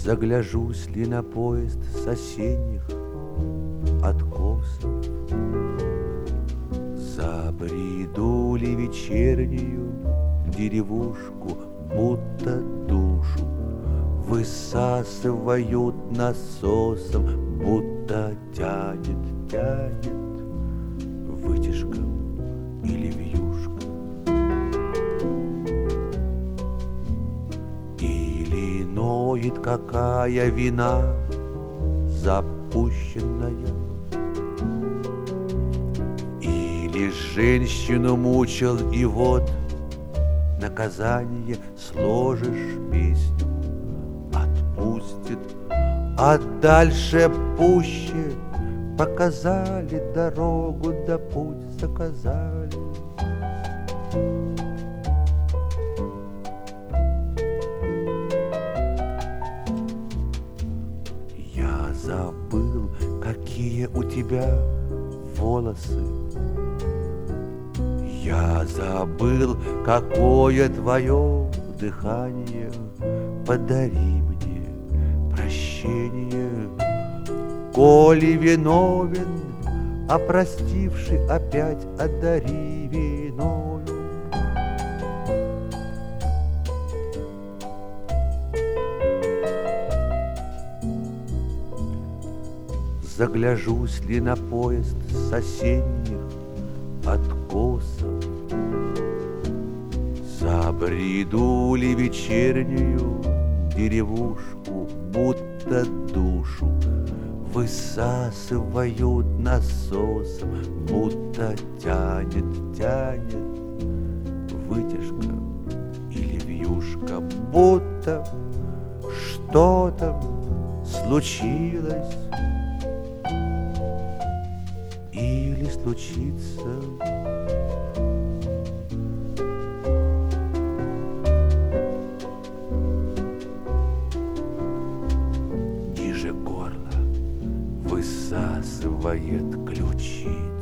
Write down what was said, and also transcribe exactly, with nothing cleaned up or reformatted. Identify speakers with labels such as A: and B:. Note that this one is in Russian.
A: Загляжусь ли на поезд с осенних откосов, забреду ли вечернюю деревушку, будто душу высасывают насосом, будто тянет, тянет вытяжка или вьюшка. Или ноет какая вина запущенная, или женщину мучил, и вот наказание сложишь песню, отпустит, а дальше пуще показали дорогу, да путь заказали. Я забыл, какие у тебя волосы. Я забыл, какое твое дыхание. Подари мне прощение, коли виновен, а простивший опять одари виною. Загляжусь ли на поезд с осенних откосов, забреду ли вечернюю деревушку, будто душу высасывают насосом, будто тянет, тянет вытяжка или вьюшка, будто что-то случилось или случится. Ниже горла высасывает ключица.